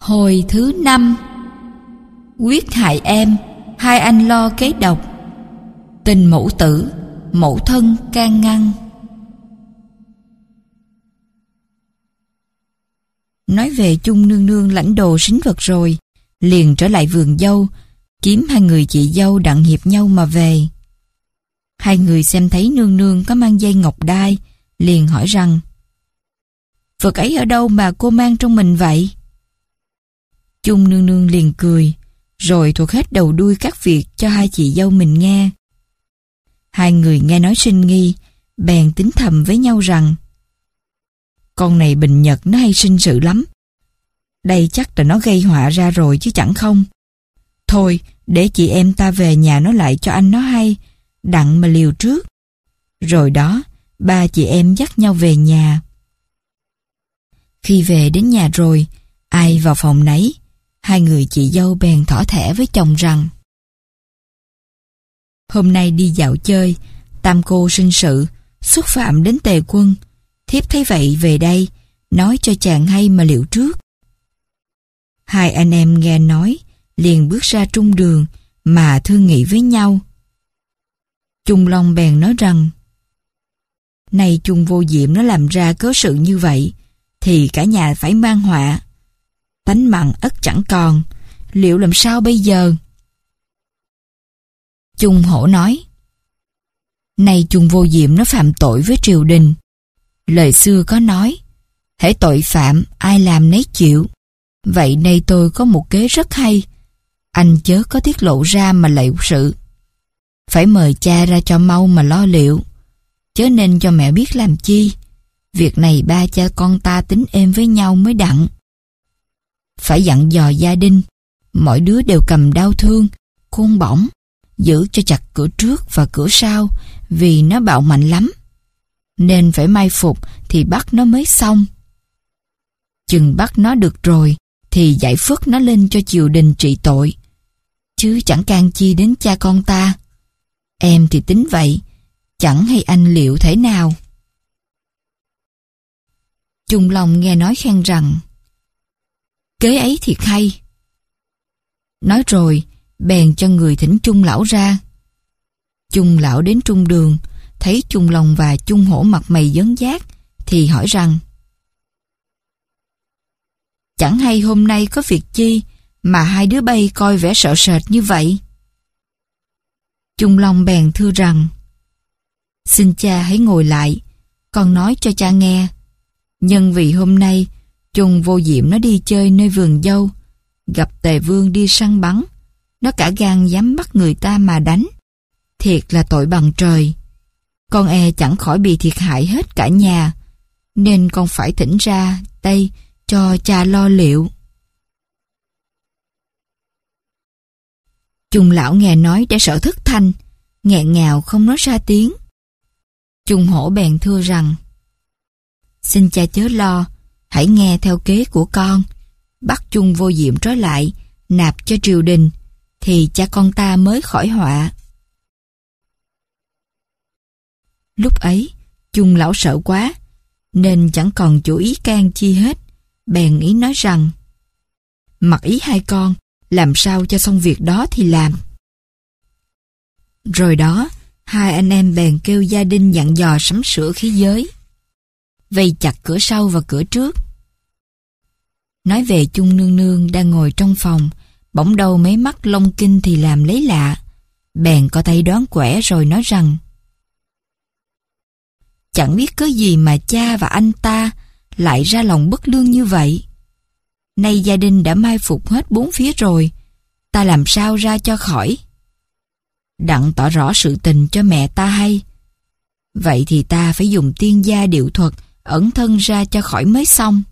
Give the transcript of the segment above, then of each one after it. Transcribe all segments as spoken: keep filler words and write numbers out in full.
Hồi thứ năm. Quyết hại em, hai anh lo kế độc. Tình mẫu tử, mẫu thân can ngăn. Nói về Chung nương nương lãnh đồ sính vật rồi, liền trở lại vườn dâu, kiếm hai người chị dâu đặng hiệp nhau mà về. Hai người xem thấy nương nương có mang dây ngọc đai, liền hỏi rằng: vật ấy ở đâu mà cô mang trong mình vậy? Chung nương nương liền cười, rồi thuật hết đầu đuôi các việc cho hai chị dâu mình nghe. Hai người nghe nói sinh nghi, bèn tính thầm với nhau rằng: con này Bình Nhật nó hay sinh sự lắm. Đây chắc là nó gây họa ra rồi chứ chẳng không. Thôi, để chị em ta về nhà nói lại cho anh nó hay, đặng mà liều trước. Rồi đó, ba chị em dắt nhau về nhà. Khi về đến nhà rồi, ai vào phòng nấy, hai người chị dâu bèn thỏ thẻ với chồng rằng: hôm nay đi dạo chơi, tam cô sinh sự, xúc phạm đến Tề Quân. Thiếp thấy vậy về đây, nói cho chàng hay mà liệu trước. Hai anh em nghe nói, liền bước ra trung đường mà thương nghị với nhau. Chung Long bèn nói rằng: này Chung Vô Diệm nó làm ra cớ sự như vậy, thì cả nhà phải mang họa. Tánh mặn ất chẳng còn, liệu làm sao bây giờ? Chung Hổ nói: này Chung Vô Diệm nó phạm tội với triều đình. Lời xưa có nói, hễ tội phạm ai làm nấy chịu. Vậy nay tôi có một kế rất hay, anh chớ có tiết lộ ra mà lạy sự. Phải mời cha ra cho mau mà lo liệu, chớ nên cho mẹ biết làm chi. Việc này ba cha con ta tính êm với nhau mới đặng. Phải dặn dò gia đình, mỗi đứa đều cầm đao thương, côn bổng, giữ cho chặt cửa trước và cửa sau, vì nó bạo mạnh lắm. Nên phải mai phục thì bắt nó mới xong. Chừng bắt nó được rồi thì giải phất nó lên cho triều đình trị tội, chứ chẳng can chi đến cha con ta. Em thì tính vậy, chẳng hay anh liệu thế nào. Chung Long nghe nói khen rằng: kế ấy thiệt hay. Nói rồi bèn cho người thỉnh Chung lão ra. Chung lão đến trung đường, thấy Chung Long và Chung Hổ mặt mày dấn giác, thì hỏi rằng: chẳng hay hôm nay có việc chi mà hai đứa bay coi vẻ sợ sệt như vậy? Chung Long bèn thưa rằng: xin cha hãy ngồi lại, con nói cho cha nghe. Nhân vì hôm nay Chung Vô Diệm nó đi chơi nơi vườn dâu, gặp Tề Vương đi săn bắn, nó cả gan dám bắt người ta mà đánh, thiệt là tội bằng trời. Con e chẳng khỏi bị thiệt hại hết cả nhà, nên con phải thỉnh ra đây cho cha lo liệu. Chung lão nghe nói để sợ thất thanh, nghẹn ngào không nói ra tiếng. Chung Hổ bèn thưa rằng: xin cha chớ lo, hãy nghe theo kế của con, bắt Chung Vô Diệm trói lại, nạp cho triều đình, thì cha con ta mới khỏi họa. Lúc ấy Chung lão sợ quá, nên chẳng còn chủ ý can chi hết, bèn ý nói rằng: mặc ý hai con, làm sao cho xong việc đó thì làm. Rồi đó, hai anh em bèn kêu gia đình dặn dò sắm sửa khí giới, vây chặt cửa sau và cửa trước. Nói về Chung nương nương đang ngồi trong phòng, bỗng đâu mấy mắt long kinh thì làm lấy lạ, bèn có tay đoán quẻ rồi nói rằng: chẳng biết có gì mà cha và anh ta lại ra lòng bất lương như vậy. Nay gia đình đã mai phục hết bốn phía rồi, ta làm sao ra cho khỏi? Đặng tỏ rõ sự tình cho mẹ ta hay. Vậy thì ta phải dùng tiên gia điệu thuật ẩn thân ra cho khỏi mới xong.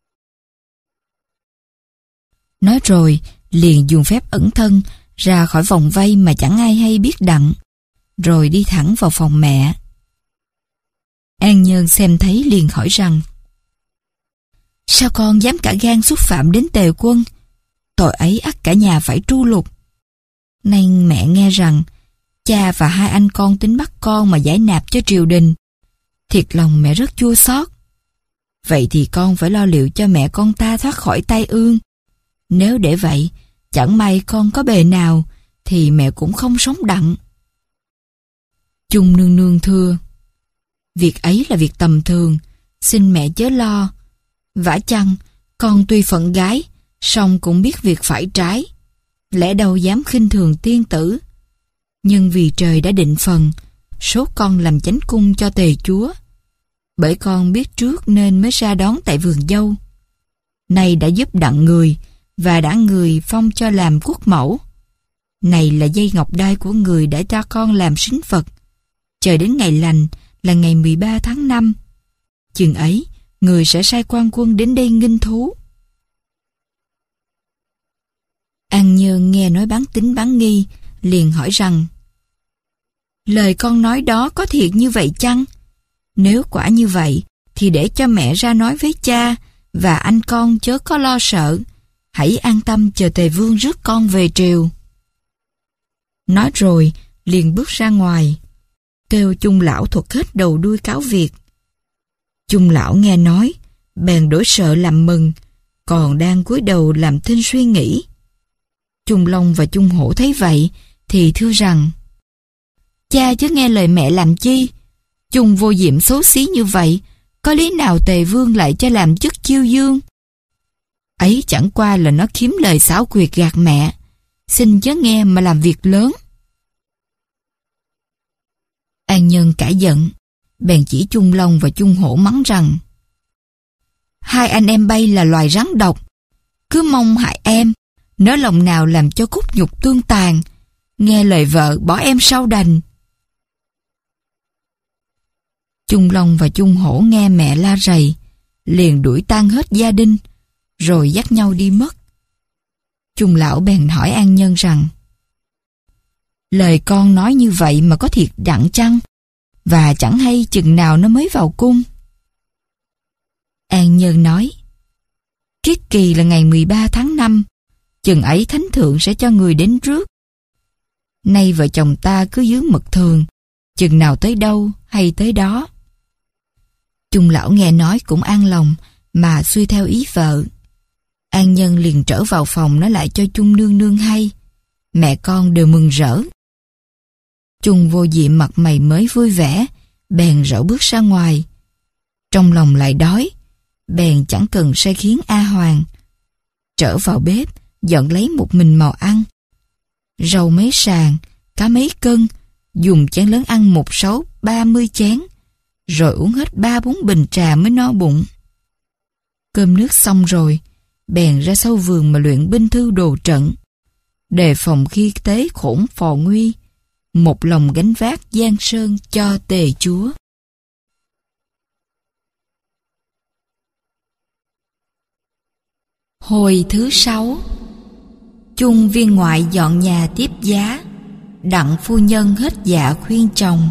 Nói rồi liền dùng phép ẩn thân ra khỏi vòng vây mà chẳng ai hay biết đặng, rồi đi thẳng vào phòng mẹ. An Nhơn xem thấy liền hỏi rằng: sao con dám cả gan xúc phạm đến Tề Quân? Tội ấy ắt cả nhà phải tru lục. Nay mẹ nghe rằng cha và hai anh con tính bắt con mà giải nạp cho triều đình, thiệt lòng mẹ rất chua xót. Vậy thì con phải lo liệu cho mẹ con ta thoát khỏi tai ương, Nếu để vậy, chẳng may con có bề nào, thì mẹ cũng không sống đặng. Chung nương nương thưa: Việc ấy là việc tầm thường, xin mẹ chớ lo. Vả chăng, con tuy phận gái, song cũng biết việc phải trái. Lẽ đâu dám khinh thường tiên tử. Nhưng vì trời đã định phần, số con làm chánh cung cho tề chúa. Bởi con biết trước nên mới ra đón tại vườn dâu. Nay đã giúp đặng người, và đã người phong cho làm quốc mẫu. Này là dây ngọc đai của người đã cho con làm sính Phật. Chờ đến ngày lành là ngày mười ba tháng năm. Chừng ấy, người sẽ sai quan quân đến đây nghinh thú. An Nhơn nghe nói bán tín bán nghi, liền hỏi rằng: Lời con nói đó có thiệt như vậy chăng? Nếu quả như vậy, thì để cho mẹ ra nói với cha, và anh con chớ có lo sợ. Hãy an tâm chờ tề vương rước con về triều. Nói rồi, liền bước ra ngoài, kêu Chung lão thuật hết đầu đuôi cáo việc. Chung lão nghe nói, bèn đổi sợ làm mừng, còn đang cúi đầu làm thinh suy nghĩ. Chung Long và Chung Hổ thấy vậy, thì thưa rằng: Cha chớ nghe lời mẹ làm chi? Chung Vô Diệm xấu xí như vậy, có lý nào tề vương lại cho làm chức chiêu dương? Ấy chẳng qua là nó kiếm lời xảo quyệt gạt mẹ. Xin chớ nghe mà làm việc lớn. An Nhân cãi giận, bèn chỉ Chung Long và Chung Hổ mắng rằng: Hai anh em bay là loài rắn độc, cứ mong hại em, nỡ lòng nào làm cho cốt nhục tương tàn. Nghe lời vợ bỏ em sau đành. Chung Long và Chung Hổ nghe mẹ la rầy, liền đuổi tan hết gia đình, rồi dắt nhau đi mất. Chung lão bèn hỏi An Nhân rằng: Lời con nói như vậy mà có thiệt đặng chăng? Và chẳng hay chừng nào nó mới vào cung? An Nhân nói: Kiết kỳ là ngày mười ba tháng năm, chừng ấy thánh thượng sẽ cho người đến rước. Nay vợ chồng ta cứ giữ mật thường, chừng nào tới đâu hay tới đó. Chung lão nghe nói cũng an lòng, mà suy theo ý vợ. An Nhân liền trở vào phòng nói lại cho Chung nương nương hay. Mẹ con đều mừng rỡ. Chung Vô Diệm mặt mày mới vui vẻ, bèn rảo bước ra ngoài. Trong lòng lại đói, bèn chẳng cần sai khiến A Hoàng. Trở vào bếp, dọn lấy một mình màu ăn. Rau mấy sàng, cá mấy cân, dùng chén lớn ăn một sáu ba mươi chén, rồi uống hết ba bốn bình trà mới no bụng. Cơm nước xong rồi, bèn ra sau vườn mà luyện binh thư đồ trận, đề phòng khi tế khổn phò nguy, một lòng gánh vác giang sơn cho tề chúa. Hồi thứ sáu, Chung viên ngoại dọn nhà tiếp giá, đặng phu nhân hết dạ khuyên chồng.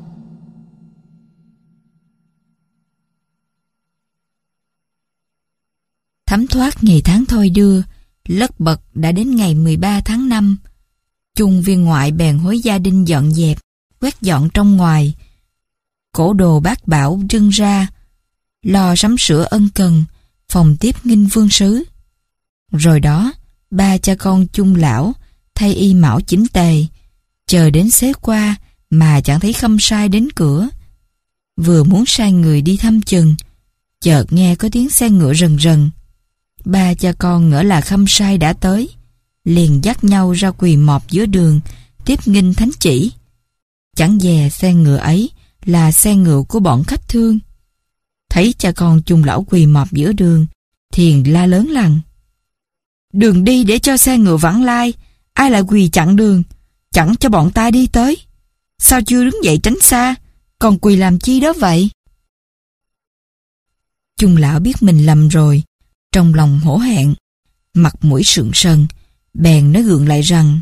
Thấm thoát ngày tháng thôi đưa, lất bật đã đến ngày mười ba tháng năm. Chung viên ngoại bèn hối gia đình dọn dẹp, quét dọn trong ngoài. Cổ đồ bát bảo trưng ra, lo sắm sửa ân cần, phòng tiếp nghinh vương sứ. Rồi đó, ba cha con Chung lão thay y mão chỉnh tề, chờ đến xế qua mà chẳng thấy Khâm Sai đến cửa. Vừa muốn sai người đi thăm chừng, chợt nghe có tiếng xe ngựa rần rần. Ba cha con ngỡ là Khâm Sai đã tới, liền dắt nhau ra quỳ mọp giữa đường tiếp nghinh thánh chỉ. Chẳng dè xe ngựa ấy là xe ngựa của bọn khách thương. Thấy cha con Chung lão quỳ mọp giữa đường, Thiền la lớn rằng: Đường đi để cho xe ngựa vãng lai, ai lại quỳ chặn đường, chẳng cho bọn ta đi tới. Sao chưa đứng dậy tránh xa, còn quỳ làm chi đó vậy? Chung lão biết mình lầm rồi, trong lòng hổ hẹn, mặt mũi sượng sần, bèn nói gượng lại rằng: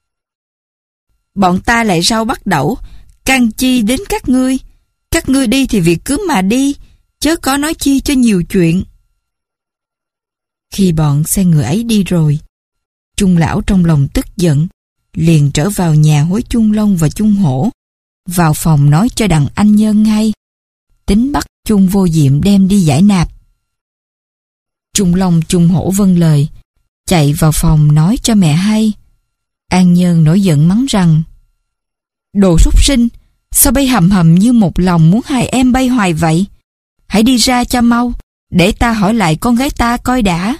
Bọn ta lại rau bắt đẩu, can chi đến các ngươi. Các ngươi đi thì việc cứ mà đi, chớ có nói chi cho nhiều chuyện. Khi bọn xe ngựa ấy đi rồi, Chung lão trong lòng tức giận, liền trở vào nhà hối Chung Long và Chung Hổ, vào phòng nói cho đặng anh Nhân hay, tính bắt Chung Vô Diệm đem đi giải nạp. Chung Long Chung Hổ vâng lời, chạy vào phòng nói cho mẹ hay. An Nhơn nổi giận mắng rằng: Đồ súc sinh, sao bay hầm hầm như một lòng muốn hai em bay hoài vậy? Hãy đi ra cho mau, để ta hỏi lại con gái ta coi đã.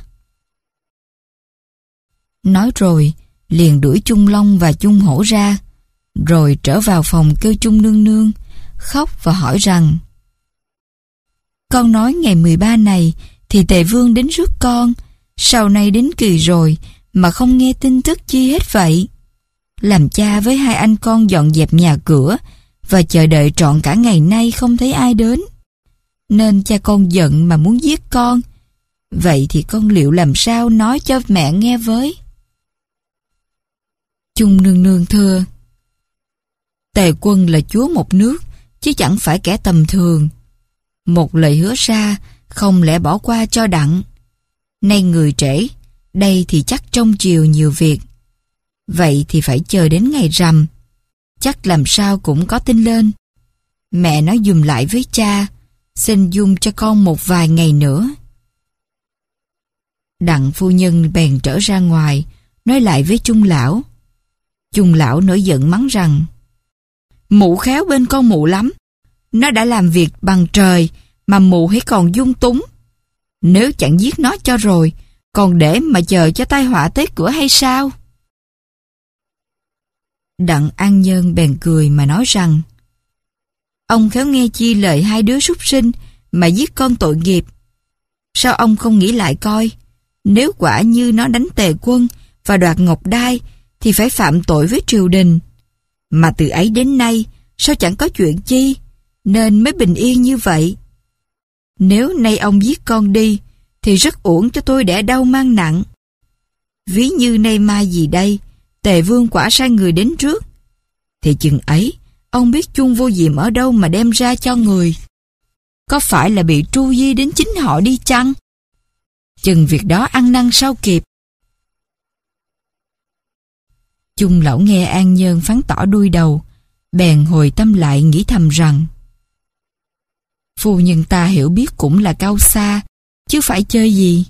Nói rồi, liền đuổi Chung Long và Chung Hổ ra, rồi trở vào phòng kêu Chung nương nương, khóc và hỏi rằng: Con nói ngày mười ba này thì Tề Vương đến rước con, sau này đến kỳ rồi mà không nghe tin tức chi hết vậy. Làm cha với hai anh con dọn dẹp nhà cửa và chờ đợi trọn cả ngày nay không thấy ai đến, nên cha con giận mà muốn giết con. Vậy thì con liệu làm sao nói cho mẹ nghe với? Chung nương nương thưa: Tề quân là chúa một nước, chứ chẳng phải kẻ tầm thường. Một lời hứa ra, không lẽ bỏ qua cho đặng. Nay người trễ, đây thì chắc trong chiều nhiều việc. Vậy thì phải chờ đến ngày rằm, chắc làm sao cũng có tin lên. Mẹ nói dùm lại với cha, xin dung cho con một vài ngày nữa. Đặng phu nhân bèn trở ra ngoài, nói lại với Chung lão. Chung lão nổi giận mắng rằng: Mụ khéo bên con mụ lắm. Nó đã làm việc bằng trời mà mụ hãy còn dung túng. Nếu chẳng giết nó cho rồi, còn để mà chờ cho tai họa tới cửa hay sao? Đặng An Nhơn bèn cười mà nói rằng: Ông khéo nghe chi lời hai đứa súc sinh mà giết con tội nghiệp. Sao ông không nghĩ lại coi, nếu quả như nó đánh Tề quân và đoạt ngọc đai thì phải phạm tội với triều đình. Mà từ ấy đến nay sao chẳng có chuyện chi, nên mới bình yên như vậy. Nếu nay ông giết con đi thì rất uổng cho tôi đẻ đau mang nặng. Ví như nay mai gì đây, Tề Vương quả sai người đến trước, thì chừng ấy ông biết Chung Vô Diệm ở đâu mà đem ra cho người. Có phải là bị tru di đến chính họ đi chăng? Chừng việc đó ăn năn sao kịp. Chung lão nghe An Nhơn phán tỏ đuôi đầu, bèn hồi tâm lại nghĩ thầm rằng: Phu nhân ta hiểu biết cũng là cao xa, chứ phải chơi gì.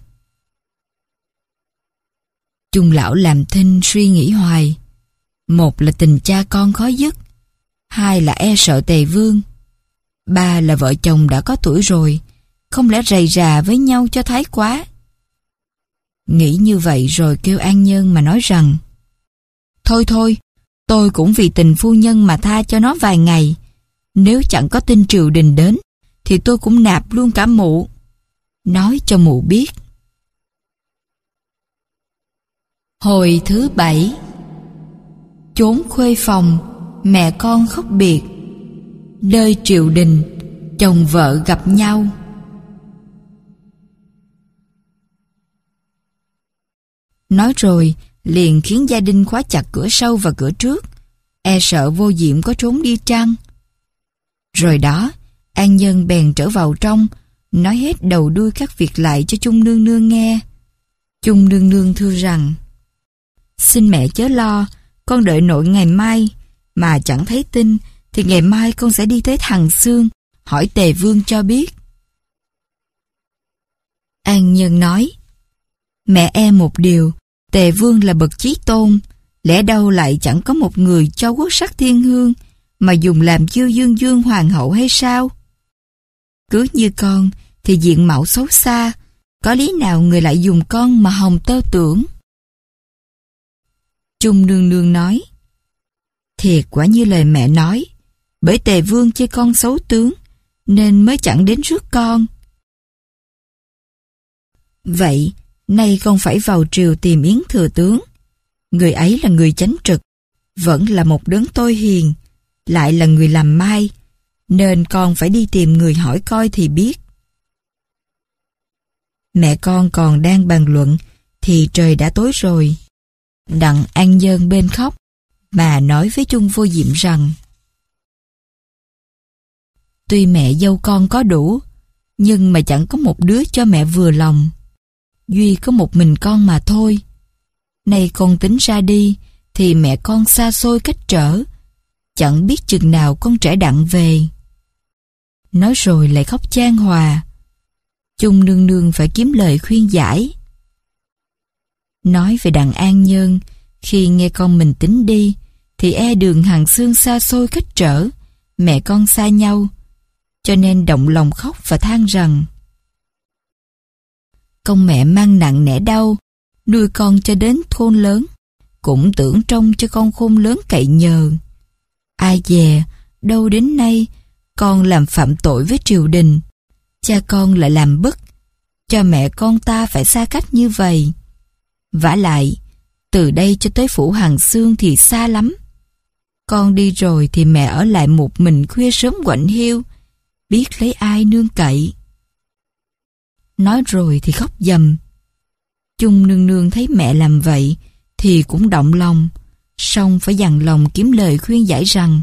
Chung lão làm thinh suy nghĩ hoài. Một là tình cha con khó dứt, hai là e sợ Tề Vương, ba là vợ chồng đã có tuổi rồi, không lẽ rầy rà với nhau cho thái quá. Nghĩ như vậy rồi kêu An Nhơn mà nói rằng: Thôi thôi, tôi cũng vì tình phu nhân mà tha cho nó vài ngày. Nếu chẳng có tin triều đình đến thì tôi cũng nạp luôn cả mụ. Nói cho mụ biết. Hồi thứ bảy. Chốn khuê phòng, mẹ con khóc biệt. Nơi triều đình, chồng vợ gặp nhau. Nói rồi, liền khiến gia đình khóa chặt cửa sau và cửa trước, e sợ Vô Diệm có trốn đi trăng. Rồi đó, An Nhơn bèn trở vào trong, nói hết đầu đuôi các việc lại cho Chung nương nương nghe. Chung nương nương thưa rằng: Xin mẹ chớ lo, con đợi nội ngày mai, mà chẳng thấy tin thì ngày mai con sẽ đi tới Thằng Xương, hỏi Tề Vương cho biết. An Nhơn nói: Mẹ e một điều, Tề Vương là bậc chí tôn, lẽ đâu lại chẳng có một người cho quốc sắc thiên hương mà dùng làm chiêu dương dương hoàng hậu hay sao? Cứ như con thì diện mạo xấu xa, có lý nào người lại dùng con mà hòng tơ tưởng? Chung nương nương nói: Thiệt quả như lời mẹ nói, bởi Tề Vương chê con xấu tướng nên mới chẳng đến rước con. Vậy nay con phải vào triều tìm Yến thừa tướng. Người ấy là người chánh trực, vẫn là một đấng tôi hiền, lại là người làm mai, nên con phải đi tìm người hỏi coi thì biết. Mẹ con còn đang bàn luận thì trời đã tối rồi. Đặng An Nhơn bên khóc mà nói với Chung Vô Diệm rằng: Tuy mẹ dâu con có đủ, nhưng mà chẳng có một đứa cho mẹ vừa lòng. Duy có một mình con mà thôi. Nay con tính ra đi thì mẹ con xa xôi cách trở, chẳng biết chừng nào con trẻ đặng về. Nói rồi lại khóc chan hòa. Chung nương nương phải kiếm lời khuyên giải. Nói về Đặng An Nhơn, khi nghe con mình tính đi, thì e đường Hằng Xương xa xôi cách trở, mẹ con xa nhau, cho nên động lòng khóc và than rằng: Công mẹ mang nặng nẻ đau, nuôi con cho đến khôn lớn, cũng tưởng trông cho con khôn lớn cậy nhờ. Ai dè, đâu đến nay, con làm phạm tội với triều đình, cha con lại làm bức, cho mẹ con ta phải xa cách như vậy. Vả lại, từ đây cho tới phủ Hằng Xương thì xa lắm. Con đi rồi thì mẹ ở lại một mình khuya sớm quạnh hiu, biết lấy ai nương cậy. Nói rồi thì khóc dầm. Chung nương nương thấy mẹ làm vậy thì cũng động lòng, song phải dằn lòng kiếm lời khuyên giải rằng: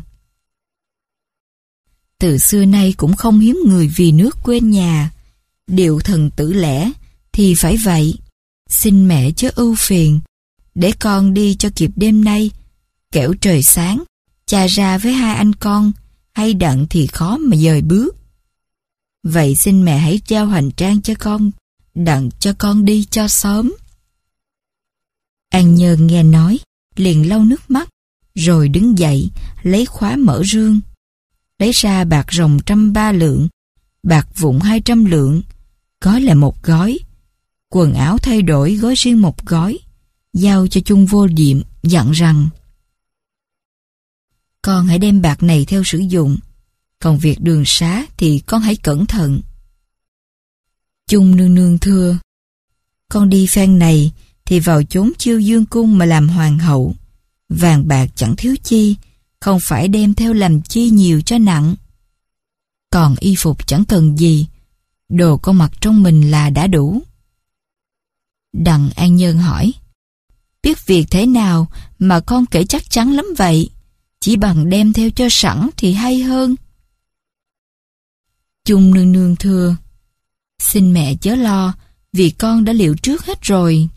Từ xưa nay cũng không hiếm người vì nước quên nhà, điệu thần tử lẽ thì phải vậy. Xin mẹ chớ ưu phiền, để con đi cho kịp đêm nay, kẻo trời sáng, cha ra với hai anh con, hay đặng thì khó mà dời bước. Vậy xin mẹ hãy trao hành trang cho con, đặng cho con đi cho sớm. An Nhơn nghe nói, liền lau nước mắt, rồi đứng dậy, lấy khóa mở rương. Lấy ra bạc ròng trăm ba lượng, bạc vụn hai trăm lượng, gói lại một gói. Quần áo thay đổi gói riêng một gói, giao cho Chung Vô Diệm, dặn rằng: Con hãy đem bạc này theo sử dụng, còn việc đường xá thì con hãy cẩn thận. Chung nương nương thưa: Con đi phen này thì vào chốn Chiêu Dương cung mà làm hoàng hậu, vàng bạc chẳng thiếu chi, không phải đem theo làm chi nhiều cho nặng. Còn y phục chẳng cần gì, đồ con mặc trong mình là đã đủ. Đặng An Nhơn hỏi: Biết việc thế nào mà con kể chắc chắn lắm vậy? Chỉ bằng đem theo cho sẵn thì hay hơn. Chung nương nương thưa: Xin mẹ chớ lo, vì con đã liệu trước hết rồi.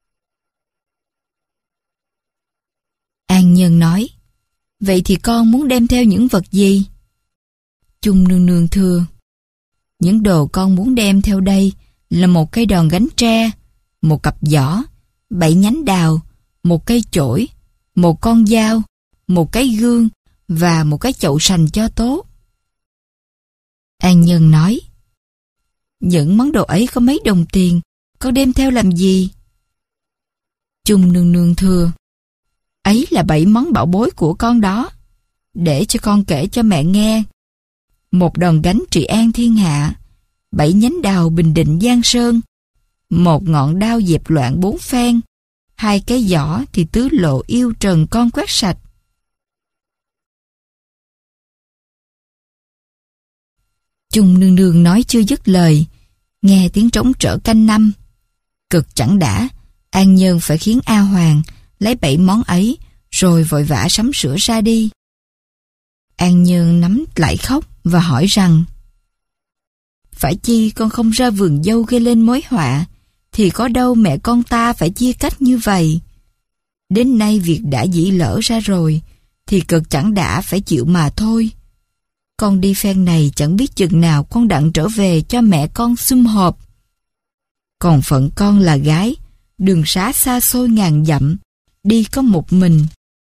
An Nhơn nói: Vậy thì con muốn đem theo những vật gì? Chung nương nương thưa: Những đồ con muốn đem theo đây là một cây đòn gánh tre, một cặp giỏ, bảy nhánh đào, một cây chổi, một con dao, một cái gương và một cái chậu sành cho tốt. An Nhơn nói: Những món đồ ấy có mấy đồng tiền, con đem theo làm gì? Chung nương nương thưa: Ấy là bảy món bảo bối của con đó, để cho con kể cho mẹ nghe. Một đòn gánh trị an thiên hạ, bảy nhánh đào bình định giang sơn, một ngọn đao dẹp loạn bốn phen, hai cái giỏ thì tứ lộ yêu trần con quét sạch. Chung nương nương nói chưa dứt lời, nghe tiếng trống trở canh năm. Cực chẳng đã, An Nhơn phải khiến A Hoàng lấy bảy món ấy, rồi vội vã sắm sửa ra đi. An Nhơn nắm lại khóc và hỏi rằng: Phải chi con không ra vườn dâu gây lên mối họa, thì có đâu mẹ con ta phải chia cách như vậy. Đến nay việc đã dĩ lỡ ra rồi, thì cực chẳng đã phải chịu mà thôi. Con đi phen này chẳng biết chừng nào con đặng trở về cho mẹ con sum họp. Còn phận con là gái, đường xá xa xôi ngàn dặm, đi có một mình,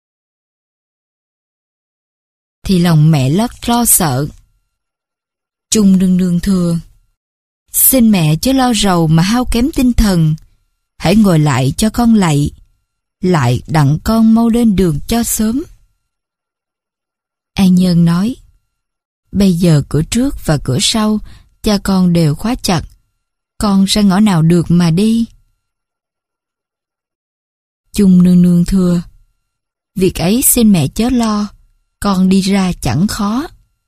thì lòng mẹ lất lo sợ. Chung nương nương thưa: Xin mẹ chớ lo rầu mà hao kém tinh thần, hãy ngồi lại cho con lạy, lại đặng con mau lên đường cho sớm. An Nhơn nói: Bây giờ cửa trước và cửa sau cha con đều khóa chặt, con ra ngõ nào được mà đi? Chung nương nương thưa: Việc ấy xin mẹ chớ lo, con đi ra chẳng khó.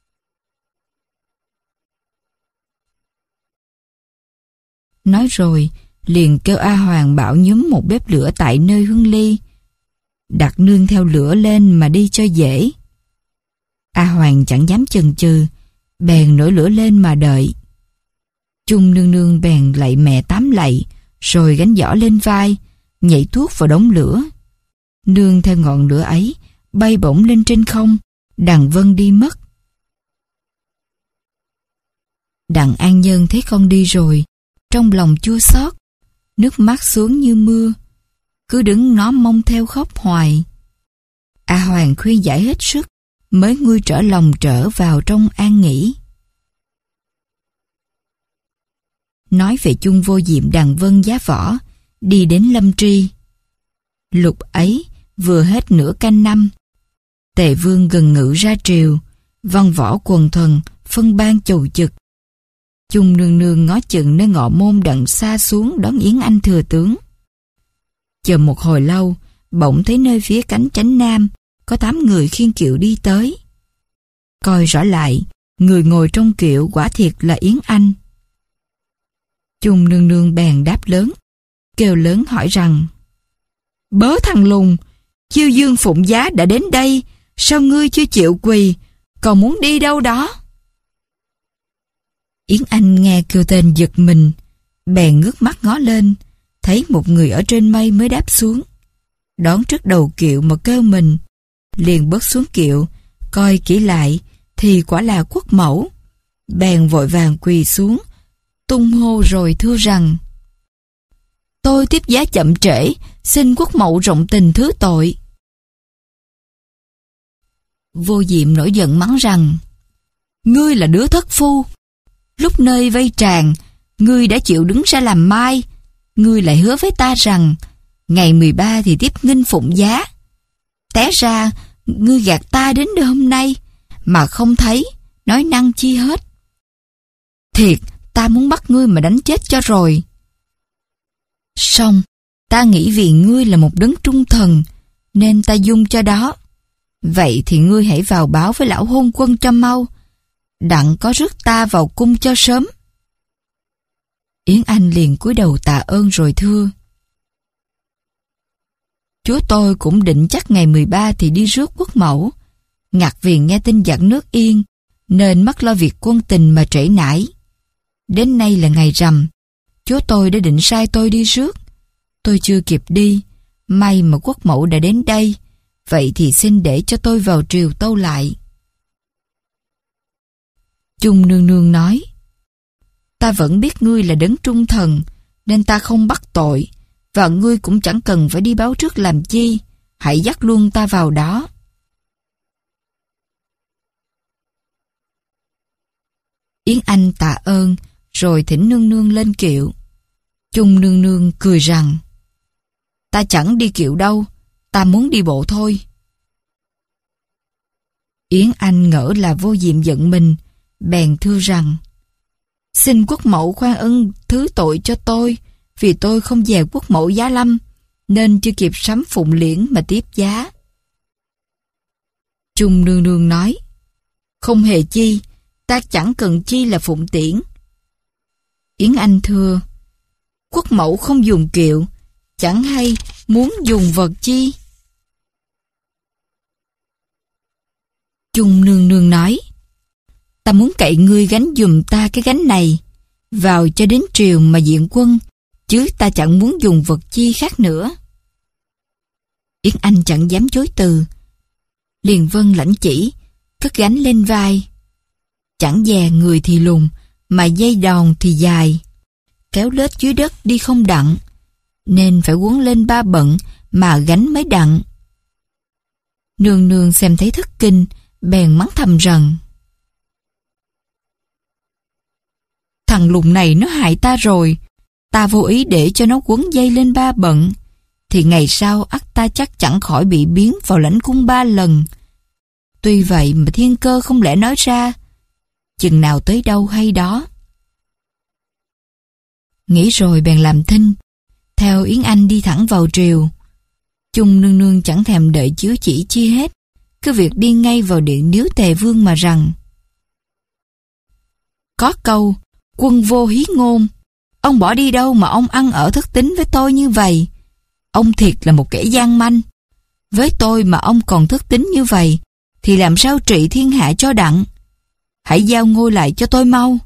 Nói rồi, liền kêu A Hoàng bảo nhúm một bếp lửa tại nơi Hương Ly, đặt nương theo lửa lên mà đi cho dễ. A Hoàng chẳng dám chần chừ, bèn nổi lửa lên mà đợi. Chung nương nương bèn lạy mẹ tám lạy, rồi gánh giỏ lên vai, nhảy tuốt vào đống lửa. Nương theo ngọn lửa ấy, bay bổng lên trên không, đằng vân đi mất. Đặng An Nhơn thấy con đi rồi, trong lòng chua xót, nước mắt xuống như mưa, cứ đứng ngó mông theo khóc hoài. A Hoàng khuyên giải hết sức, mới nguôi trở lòng trở vào trong an nghỉ. Nói về chung vô diệm đàn vân giá võ, đi đến Lâm Tri. Lục ấy, vừa hết nửa canh năm, Tề Vương gần ngự ra triều, văn võ quần thần, phân ban chầu chực. Chung nương nương ngó chừng nơi ngọ môn đặng xa xuống đón Yến Anh thừa tướng. Chờ một hồi lâu, bỗng thấy nơi phía cánh chánh nam, có tám người khiêng kiệu đi tới. Coi rõ lại, người ngồi trong kiệu quả thiệt là Yến Anh. Chung nương nương bèn đáp lớn, kêu lớn hỏi rằng: Bớ thằng lùn, chiêu dương phụng giá đã đến đây, sao ngươi chưa chịu quỳ, còn muốn đi đâu đó? Yến Anh nghe kêu tên giật mình, bèn ngước mắt ngó lên, thấy một người ở trên mây mới đáp xuống. Đón trước đầu kiệu mà kêu mình, liền bớt xuống kiệu, coi kỹ lại thì quả là quốc mẫu. Bèn vội vàng quỳ xuống, tung hô rồi thưa rằng: Tôi tiếp giá chậm trễ, xin quốc mẫu rộng tình thứ tội. Vô Diệm nổi giận mắng rằng: Ngươi là đứa thất phu, lúc nơi vây tràng, ngươi đã chịu đứng ra làm mai, ngươi lại hứa với ta rằng ngày mười ba thì tiếp nghinh phụng giá. Té ra ngươi gạt ta đến đời hôm nay mà không thấy nói năng chi hết. Thiệt, ta muốn bắt ngươi mà đánh chết cho rồi. Xong, ta nghĩ vì ngươi là một đấng trung thần nên ta dung cho đó. Vậy thì ngươi hãy vào báo với lão hôn quân cho mau, đặng có rước ta vào cung cho sớm. Yến Anh liền cúi đầu tạ ơn rồi thưa: Chúa tôi cũng định chắc ngày mười ba thì đi rước quốc mẫu, ngặt vì nghe tin giặc nước yên, nên mất lo việc quân tình mà trễ nải. Đến nay là ngày rằm, chúa tôi đã định sai tôi đi rước. Tôi chưa kịp đi, may mà quốc mẫu đã đến đây, vậy thì xin để cho tôi vào triều tâu lại. Chung nương nương nói: Ta vẫn biết ngươi là đấng trung thần, nên ta không bắt tội, và ngươi cũng chẳng cần phải đi báo trước làm chi, hãy dắt luôn ta vào đó. Yến Anh tạ ơn, rồi thỉnh nương nương lên kiệu. Chung nương nương cười rằng: Ta chẳng đi kiệu đâu, ta muốn đi bộ thôi. Yến Anh ngỡ là Vô Diệm giận mình, bèn thưa rằng: Xin quốc mẫu khoan ân thứ tội cho tôi, vì tôi không về quốc mẫu giá lâm, nên chưa kịp sắm phụng liễn mà tiếp giá. Chung nương nương nói: Không hề chi, ta chẳng cần chi là phụng tiễn. Yến Anh thưa: Quốc mẫu không dùng kiệu, chẳng hay muốn dùng vật chi? Chung nương nương nói: Ta muốn cậy ngươi gánh giùm ta cái gánh này, vào cho đến triều mà diện quân, chứ ta chẳng muốn dùng vật chi khác nữa. Yến Anh chẳng dám chối từ, liền vâng lãnh chỉ, cất gánh lên vai. Chẳng dè người thì lùn, mà dây đòn thì dài, kéo lết dưới đất đi không đặng, nên phải quấn lên ba bận mà gánh mới đặng. Nương nương xem thấy thất kinh, bèn mắng thầm rằng: Thằng lùn này nó hại ta rồi, ta vô ý để cho nó quấn dây lên ba bận, thì ngày sau ắt ta chắc chẳng khỏi bị biến vào lãnh cung ba lần. Tuy vậy mà thiên cơ không lẽ nói ra, chừng nào tới đâu hay đó. Nghĩ rồi bèn làm thinh, theo Yến Anh đi thẳng vào triều. Chung nương nương chẳng thèm đợi chiếu chỉ chi hết, cứ việc đi ngay vào điện điếu Tề Vương mà rằng: Có câu quân vô hí ngôn, ông bỏ đi đâu mà ông ăn ở thất tín với tôi như vậy? Ông thiệt là một kẻ gian manh. Với tôi mà ông còn thất tín như vậy, thì làm sao trị thiên hạ cho đặng? Hãy giao ngôi lại cho tôi mau.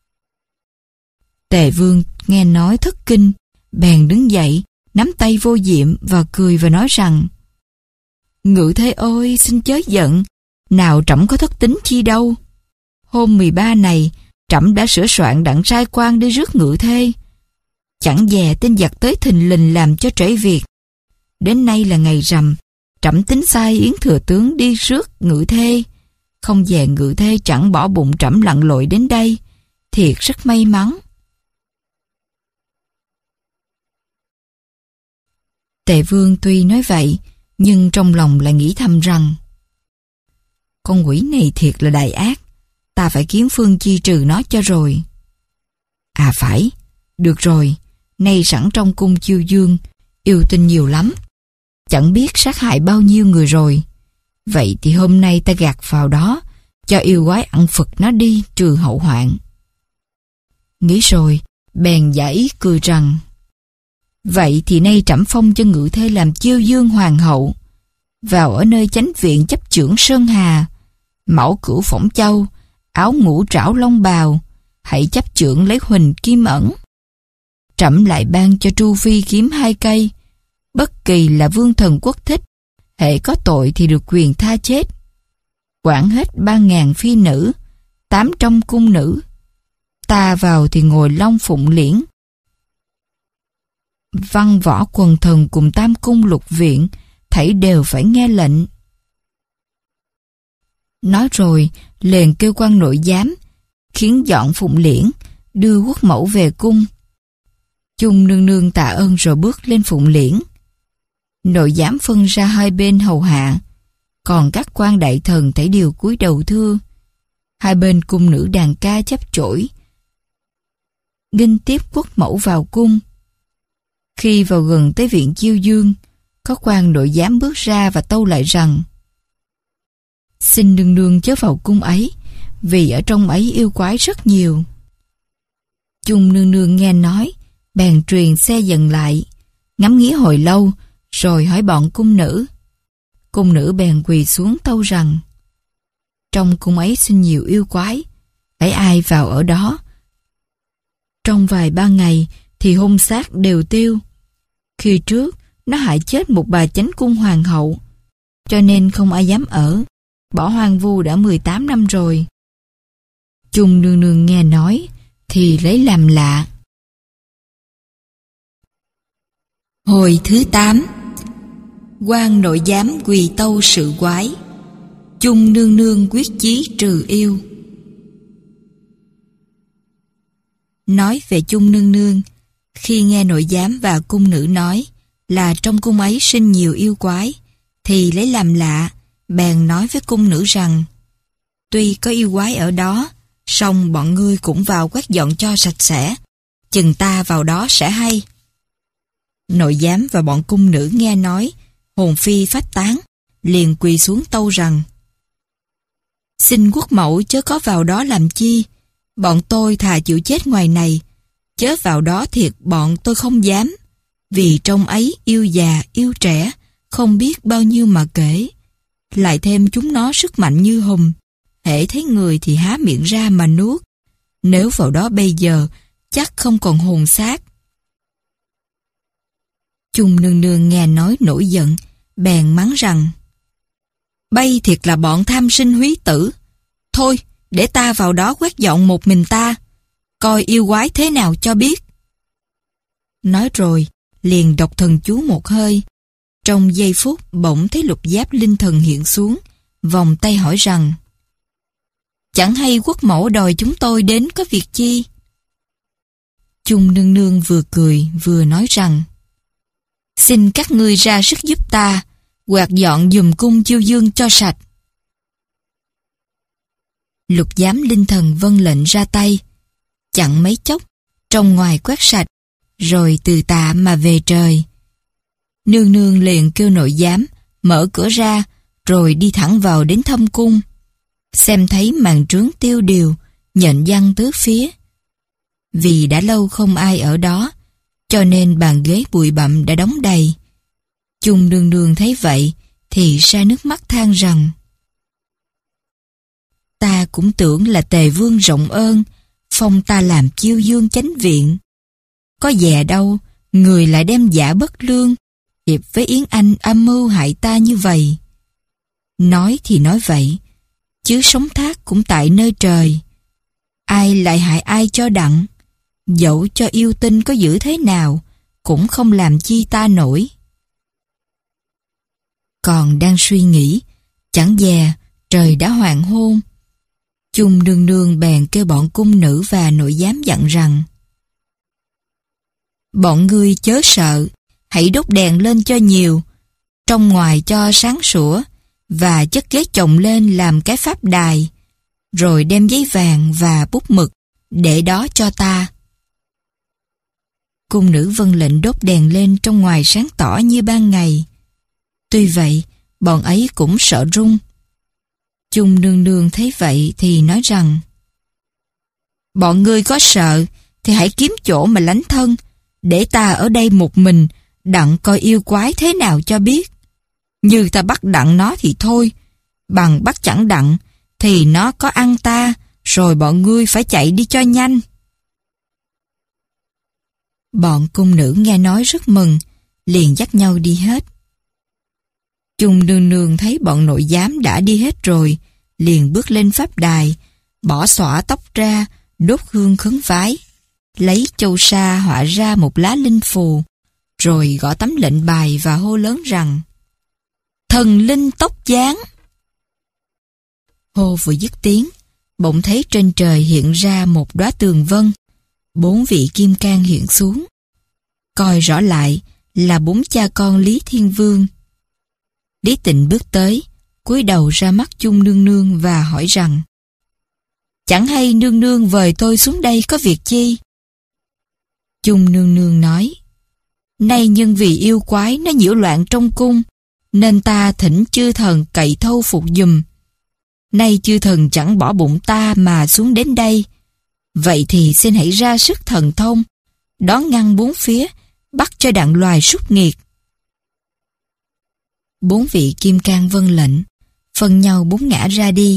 Tề Vương nghe nói thất kinh, bèn đứng dậy, nắm tay Vô Diệm và cười và nói rằng: Ngự thế ơi, xin chớ giận, nào trẫm có thất tín chi đâu. Hôm mười ba này, trẫm đã sửa soạn đặng sai quan đi rước ngự thê. Chẳng dè tên giặc tới thình lình làm cho trễ việc. Đến nay là ngày rằm, trẫm tính sai Yến thừa tướng đi rước Ngự Thê. Không dè Ngự Thê chẳng bỏ bụng trẫm lặn lội đến đây. Thiệt rất may mắn. Tề Vương tuy nói vậy, nhưng trong lòng lại nghĩ thầm rằng con quỷ này thiệt là đại ác, ta phải kiếm phương chi trừ nó cho rồi. À phải, được rồi, nay sẵn trong cung Chiêu Dương, yêu tinh nhiều lắm, chẳng biết sát hại bao nhiêu người rồi. Vậy thì hôm nay ta gạt vào đó, cho yêu quái ăn phật nó đi trừ hậu hoạn. Nghĩ rồi, bèn giả ý cười rằng vậy thì nay trẫm phong cho Ngự Thê làm Chiêu Dương hoàng hậu, vào ở nơi chánh viện chấp chưởng Sơn Hà, mẫu cửu Phổng Châu, áo ngũ trảo long bào, hãy chấp chưởng lấy huỳnh kim ẩn. Trẫm lại ban cho Tru Phi kiếm hai cây, bất kỳ là vương thần quốc thích, hễ có tội thì được quyền tha chết. Quản hết ba ngàn phi nữ, tám trong cung nữ, ta vào thì ngồi long phụng liễn. Văn võ quần thần cùng tam cung lục viện, thảy đều phải nghe lệnh. Nói rồi, liền kêu quan nội giám, khiến dọn phụng liễn, đưa quốc mẫu về cung. Chung nương nương tạ ơn rồi bước lên phụng liễn. Nội giám phân ra hai bên hầu hạ, còn các quan đại thần thảy đều cúi đầu thưa. Hai bên cung nữ đàn ca chấp chổi, nghênh tiếp quốc mẫu vào cung. Khi vào gần tới viện Chiêu Dương, có quan nội giám bước ra và tâu lại rằng xin nương nương chớ vào cung ấy, vì ở trong ấy yêu quái rất nhiều. Chung nương nương nghe nói, bèn truyền xe dần lại, ngắm nghía hồi lâu, rồi hỏi bọn cung nữ. Cung nữ bèn quỳ xuống tâu rằng trong cung ấy sinh nhiều yêu quái, hễ ai vào ở đó, trong vài ba ngày thì hung sát đều tiêu. Khi trước, nó hại chết một bà chánh cung hoàng hậu, cho nên không ai dám ở, bỏ hoang vu đã mười tám năm rồi. Chung nương nương nghe nói, thì lấy làm lạ. Hồi thứ tám. Quan nội giám quỳ tâu sự quái, chung nương nương quyết chí trừ yêu. Nói về chung nương nương, khi nghe nội giám và cung nữ nói là trong cung ấy sinh nhiều yêu quái, thì lấy làm lạ, bèn nói với cung nữ rằng tuy có yêu quái ở đó, song bọn ngươi cũng vào quét dọn cho sạch sẽ, chừng ta vào đó sẽ hay. Nội giám và bọn cung nữ nghe nói, hồn phi phách tán, liền quỳ xuống tâu rằng xin quốc mẫu chớ có vào đó làm chi, bọn tôi thà chịu chết ngoài này, chớ vào đó thiệt bọn tôi không dám, vì trong ấy yêu già yêu trẻ, không biết bao nhiêu mà kể. Lại thêm chúng nó sức mạnh như hùng, hễ thấy người thì há miệng ra mà nuốt. Nếu vào đó bây giờ, chắc không còn hồn xác. Chung nương nương nghe nói nổi giận, bèn mắng rằng bay thiệt là bọn tham sinh húy tử. Thôi, để ta vào đó quét dọn một mình ta, coi yêu quái thế nào cho biết. Nói rồi, liền đọc thần chú một hơi. Trong giây phút bỗng thấy lục giáp linh thần hiện xuống, vòng tay hỏi rằng chẳng hay quốc mẫu đòi chúng tôi đến có việc chi? Chung nương nương vừa cười vừa nói rằng xin các ngươi ra sức giúp ta, quạt dọn giùm cung Chiêu Dương cho sạch. Lục giám linh thần vâng lệnh ra tay, chẳng mấy chốc, trong ngoài quét sạch, rồi từ tạ mà về trời. Nương nương liền kêu nội giám, mở cửa ra, rồi đi thẳng vào đến thâm cung. Xem thấy màn trướng tiêu điều, nhện văng tứ phía. Vì đã lâu không ai ở đó, cho nên bàn ghế bụi bặm đã đóng đầy. Chung nương nương thấy vậy, thì ra nước mắt than rằng ta cũng tưởng là Tề Vương rộng ơn, phong ta làm Chiêu Dương chánh viện. Có dè đâu, người lại đem giả bất lương, hiệp với Yến Anh âm mưu hại ta như vậy. Nói thì nói vậy, chứ sống thác cũng tại nơi trời. Ai lại hại ai cho đặng, dẫu cho yêu tinh có giữ thế nào, cũng không làm chi ta nổi. Còn đang suy nghĩ, chẳng dè trời đã hoàng hôn. Chung nương nương bèn kêu bọn cung nữ và nội giám dặn rằng: bọn ngươi chớ sợ, hãy đốt đèn lên cho nhiều, trong ngoài cho sáng sủa, và chất ghế chồng lên làm cái pháp đài, rồi đem giấy vàng và bút mực để đó cho ta. Cung nữ vâng lệnh đốt đèn lên trong ngoài sáng tỏ như ban ngày. Tuy vậy, bọn ấy cũng sợ run. Chung nương nương thấy vậy thì nói rằng: bọn ngươi có sợ thì hãy kiếm chỗ mà lánh thân, để ta ở đây một mình đặng coi yêu quái thế nào cho biết. Như ta bắt đặng nó thì thôi, bằng bắt chẳng đặng thì nó có ăn ta, rồi bọn ngươi phải chạy đi cho nhanh. Bọn cung nữ nghe nói rất mừng, liền dắt nhau đi hết. Chung nương nương thấy bọn nội giám đã đi hết rồi, liền bước lên pháp đài, bỏ xõa tóc ra, đốt hương khấn vái, lấy châu sa họa ra một lá linh phù, rồi gõ tấm lệnh bài và hô lớn rằng: thần linh tốc giáng. Hô vừa dứt tiếng, bỗng thấy trên trời hiện ra một đóa tường vân, bốn vị kim cang hiện xuống. Coi rõ lại là bốn cha con Lý Thiên Vương. Lý Tịnh bước tới, cúi đầu ra mắt Chung nương nương và hỏi rằng: chẳng hay nương nương vời tôi xuống đây có việc chi? Chung nương nương nói: nay nhân vì yêu quái nó nhiễu loạn trong cung, nên ta thỉnh chư thần cậy thâu phục giùm. Nay chư thần chẳng bỏ bụng ta mà xuống đến đây, vậy thì xin hãy ra sức thần thông, đón ngăn bốn phía, bắt cho đặng loài súc nghiệt. Bốn vị kim cang vâng lệnh, phân nhau bốn ngã ra đi.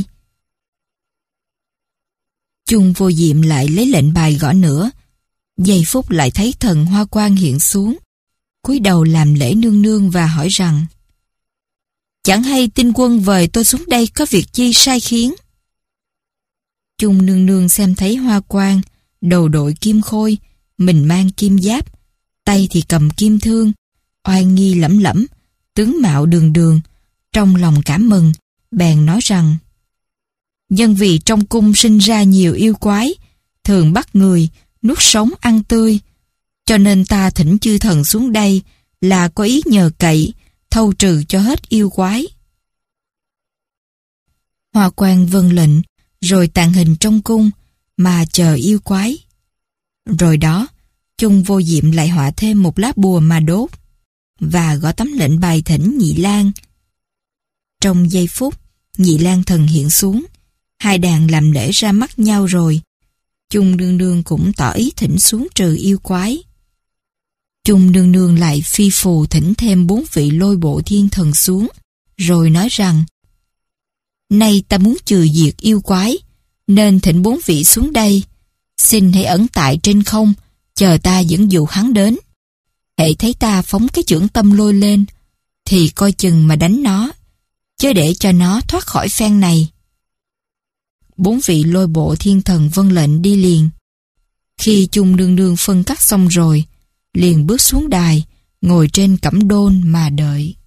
Chung Vô Diệm lại lấy lệnh bài gõ nữa, giây phút lại thấy thần Hoa Quang hiện xuống, cúi đầu làm lễ nương nương và hỏi rằng: chẳng hay tinh quân vời tôi xuống đây có việc chi sai khiến? Chung nương nương xem thấy Hoa Quang, đầu đội kim khôi, mình mang kim giáp, tay thì cầm kim thương, oai nghi lẫm lẫm, tướng mạo đường đường, trong lòng cảm mừng, bèn nói rằng: nhân vì trong cung sinh ra nhiều yêu quái, thường bắt người, nuốt sống ăn tươi, cho nên ta thỉnh chư thần xuống đây là có ý nhờ cậy, thâu trừ cho hết yêu quái. Hoa Quang vâng lệnh, rồi tàng hình trong cung, mà chờ yêu quái. Rồi đó, Chung Vô Diệm lại họa thêm một lá bùa mà đốt, và gõ tấm lệnh bài thỉnh Nhị Lang. Trong giây phút, Nhị Lang thần hiện xuống, hai đàn làm lễ ra mắt nhau rồi. Chung nương nương cũng tỏ ý thỉnh xuống trừ yêu quái. Chung nương nương lại phi phù thỉnh thêm bốn vị lôi bộ thiên thần xuống, rồi nói rằng: nay ta muốn trừ diệt yêu quái, nên thỉnh bốn vị xuống đây. Xin hãy ẩn tại trên không, chờ ta dẫn dụ hắn đến. Hễ thấy ta phóng cái chưởng tâm lôi lên, thì coi chừng mà đánh nó, chớ để cho nó thoát khỏi phen này. Bốn vị lôi bộ thiên thần vâng lệnh đi liền. Khi Chung nương nương phân cắt xong rồi, liền bước xuống đài, ngồi trên cẩm đôn mà đợi.